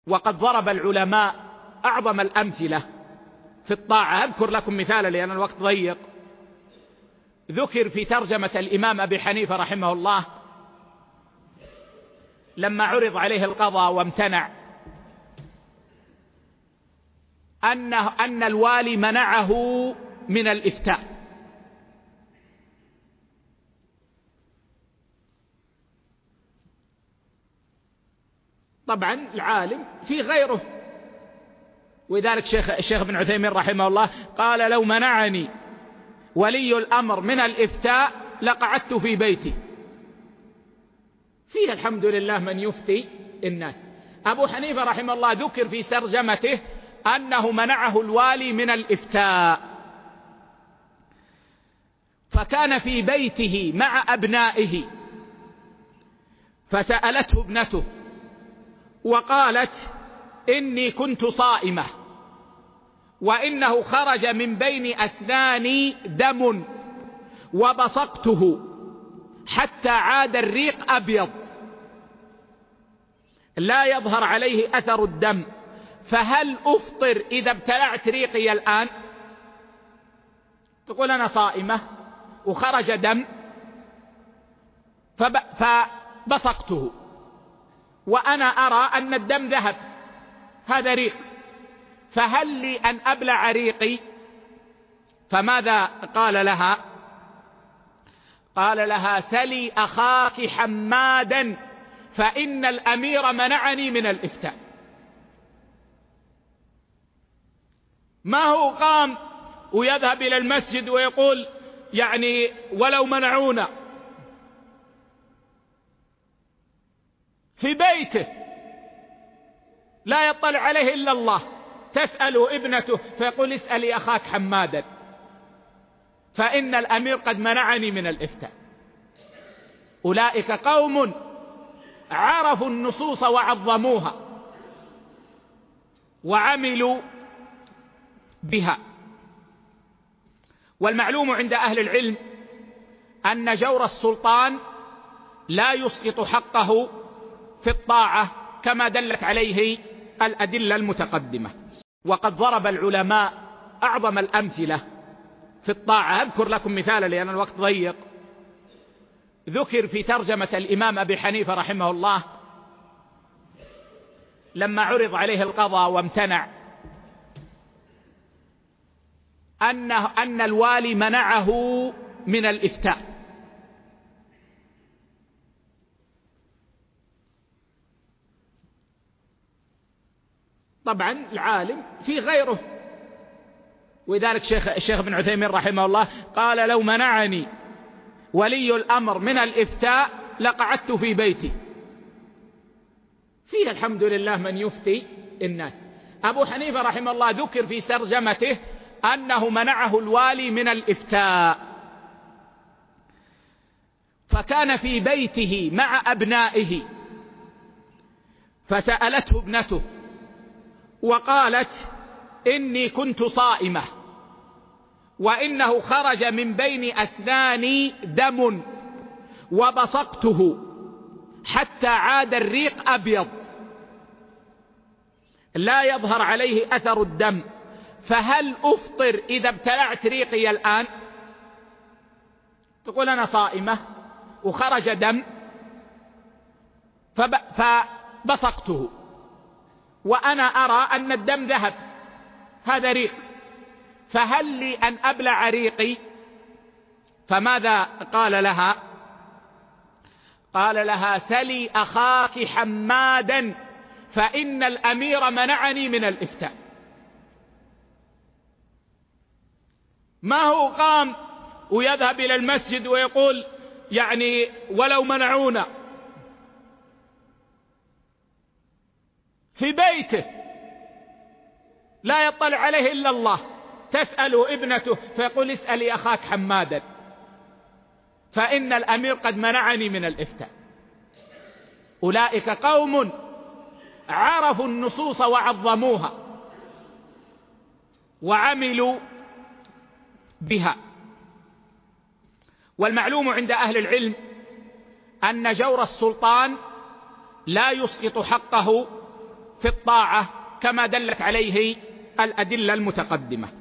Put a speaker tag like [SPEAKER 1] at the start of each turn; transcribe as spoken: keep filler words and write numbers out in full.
[SPEAKER 1] وقد ضرب العلماء أعظم الأمثلة في الطاعة. أذكر لكم مثالا لأن الوقت ضيق. ذكر في ترجمة الإمام أبي حنيفة رحمه الله لما عرض عليه القضاء وامتنع أنه أن الوالي منعه من الإفتاء. طبعا العالم في غيره، ولذلك شيخ الشيخ ابن عثيمين رحمه الله قال: لو منعني ولي الأمر من الإفتاء لقعدت في بيتي. فيه الحمد لله من يفتي الناس. أبو حنيفة رحمه الله ذكر في ترجمته أنه منعه الوالي من الإفتاء، فكان في بيته مع أبنائه، فسألته ابنته وقالت: إني كنت صائمة وإنه خرج من بين أسناني دم وبصقته حتى عاد الريق أبيض لا يظهر عليه أثر الدم، فهل أفطر إذا ابتلعت ريقي الآن؟ تقول أنا صائمة وخرج دم فبصقته وأنا أرى أن الدم ذهب، هذا ريق، فهل لي أن أبلع ريقي؟ فماذا قال لها؟ قال لها: سلي أخاك حمادا فإن الأمير منعني من الإفتاء. ما هو قام ويذهب إلى المسجد ويقول يعني ولو منعونا، في بيته لا يطلع عليه إلا الله، تسأل ابنته فيقول: اسألي أخاك حمادا فإن الأمير قد منعني من الإفتاء. أولئك قوم عرفوا النصوص وعظموها وعملوا بها. والمعلوم عند أهل العلم أن جور السلطان لا يسقط حقه في الطاعة كما دلت عليه الأدلة المتقدمة. وقد ضرب العلماء أعظم الأمثلة في الطاعة. أذكر لكم مثالا لأن الوقت ضيق. ذكر في ترجمة الإمام أبي حنيفة رحمه الله لما عرض عليه القضاء وامتنع أنه أن الوالي منعه من الإفتاء. طبعا العالم في غيره، ولذلك شيخ الشيخ ابن عثيمين رحمه الله قال: لو منعني ولي الأمر من الإفتاء لقعدت في بيتي. فيه الحمد لله من يفتي الناس. أبو حنيفة رحمه الله ذكر في ترجمته أنه منعه الوالي من الإفتاء، فكان في بيته مع أبنائه، فسألته ابنته وقالت: إني كنت صائمة وإنه خرج من بين أسناني دم وبصقته حتى عاد الريق أبيض لا يظهر عليه أثر الدم، فهل أفطر إذا ابتلعت ريقي الآن؟ تقول أنا صائمة وخرج دم فبصقته وأنا أرى أن الدم ذهب، هذا ريق، فهل لي أن أبلع ريقي؟ فماذا قال لها؟ قال لها: سلي أخاك حمادا فإن الأمير منعني من الإفتاء. ما هو قام ويذهب إلى المسجد ويقول يعني ولو منعونا، في بيته لا يطلع عليه إلا الله، تسأل ابنته فيقول: اسألي أخاك حمادا فإن الأمير قد منعني من الإفتاء. أولئك قوم عرفوا النصوص وعظموها وعملوا بها. والمعلوم عند أهل العلم أن جور السلطان لا يسقط حقه في الطاعة كما دلت عليه الأدلة المتقدمة.